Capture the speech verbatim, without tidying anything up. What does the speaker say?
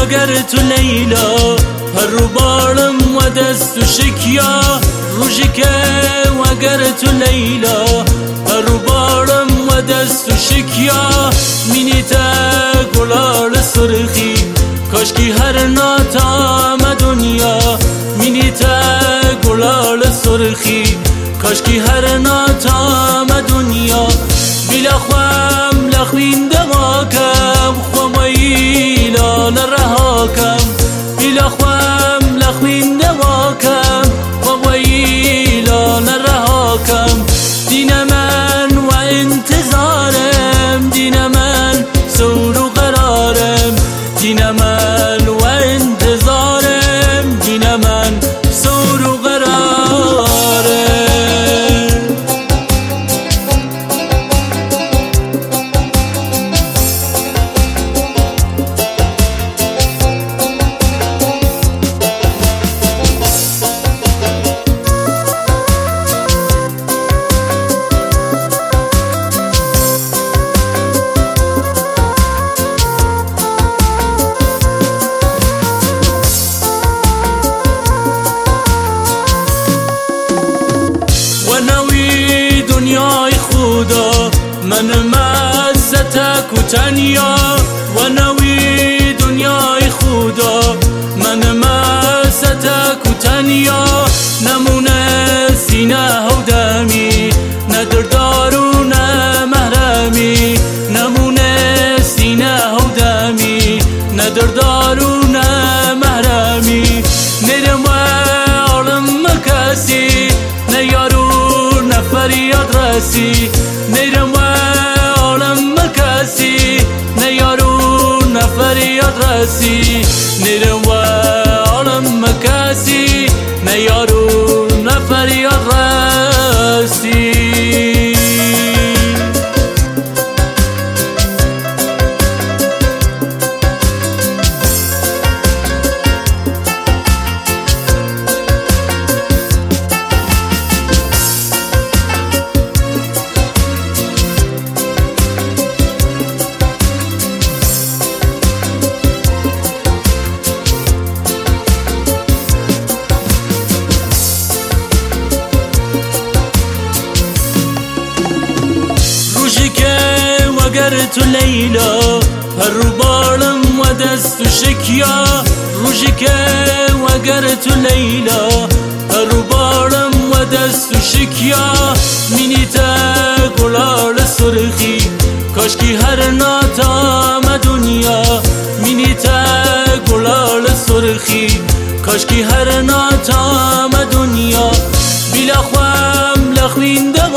وگر تو لیلا هر رو بالم و دست و شکیا روشی که وگر تو لیلا هر رو بالم و دست و شکیا مینیتا گلال سرخی کاشکی هر ناتام دنیا مینیتا گلال سرخی کاشکی هر ناتام دنیا بلا خوام لخوین دواکم خوامایلا لرهاکم بلا خوام لخوین دواکم خوامایلا لرهاکم دین من و انتظارم دین من سور و قرارم دین من و انتظارم دین من سور و قرارم دنیای خدا من مستک و تنیا و نوی دنیای خدا من مستک و تنیا نمونه سینه و دمی نه دردار و نه محرمی نمونه سینه و دمی نه دردار و نه محرمی نرم عالم کسی نه یارو فریاد رسی نیرم و عالم کسی نه یارو نه فریاد رسی نیرم و عالم کسی نه یارو نه فریاد رسی وگر تو لیلا هر رو بالم و دست و شکیا روشی که وگر تو لیلا هر رو بالم و دست و شکیا مینیتا گلال سرخی کاشکی هر ناتام دنیا مینیتا گلال سرخی کاشکی هر ناتام دنیا بلا خوام لخوین